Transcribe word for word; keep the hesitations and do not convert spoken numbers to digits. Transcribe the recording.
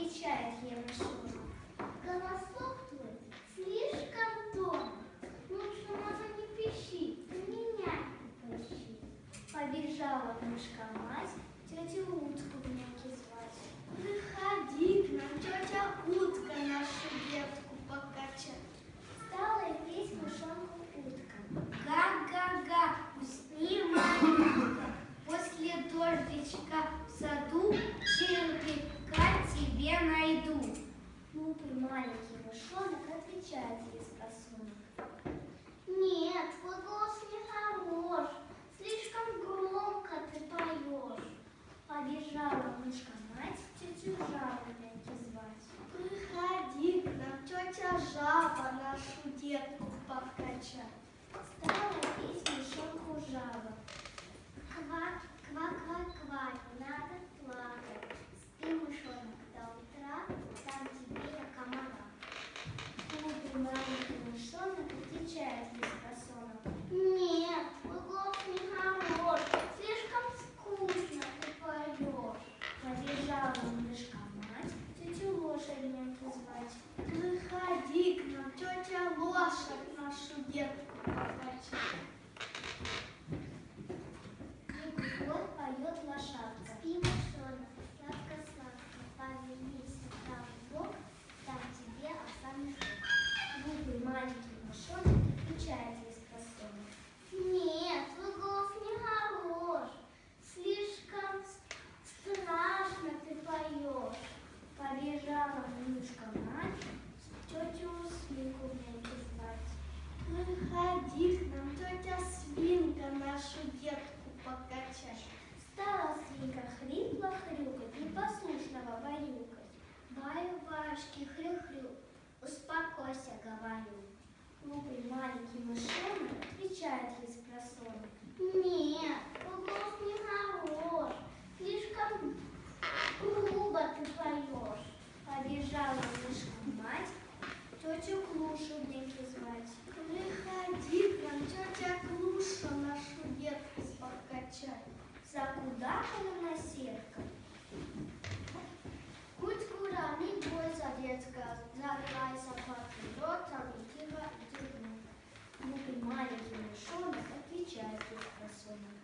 отвечает ей мышонок. Голосок твой слишком тонкий, лучше, мама, не пищи, ты меня не поищи. Побежала мышка-мать тетю утку в няньке звать. Приходи к нам, тетя утка, нашу детку покачать. Стала петь мышонку утка. Га-га-га, усни, маленька, после дождичка в саду червяка тебе найду. Глупый маленький мышонок отвечает ей спросонок. Нет, твой голос не хорош, слишком громко ты поешь. Побежала мышка-мать тетю жабу няньке звать. Приходи к нам, тетя жаба, нашу детку покачать. Стала петь мышонку жаба. Ква, ква, ква, ква, не надо плакать. Спи, мышонок, до утра, там тебе я комара. Глупый маленький мышонок отвечает ей спросонок. Нет, твой голос не хорош, слишком скучно ты поешь. Побежала мышка-мать тетю лошадь няньку звать. Приходи к нам, тетя лошадь, нашу детку покачать. Вот поет лошадка. Спи, мышонок, сладко-сладко, повелись там в бок, там тебе овса мешок. Глупый маленький мышонок отвечает ей спросонок. Нет, твой голос не хорош, слишком страшно ты поешь. Побежала мышка-мать тетю свинку в няньке звать. Приходи к нам, тетя свинка, нашу детку покачать. Стала свинка хрипло хрюкать, непослушного баюкать. Баю-баюшки, хрю-хрю, успокойся, говорю. Глупый маленький мышонок отвечает ей спросонок. Нет, твой голос не хорош, слишком грубо ты поешь. Побежала мышка-мать тетю Клушу в няньке звать. Приходи к нам, тетя Клуша, нашу детку покачать. Закудахала наседка. Куть-кура, не бойся, детка, закройся под ротом и тихо иди вниз. Глупый маленький мышонок отвечает ей спросонок.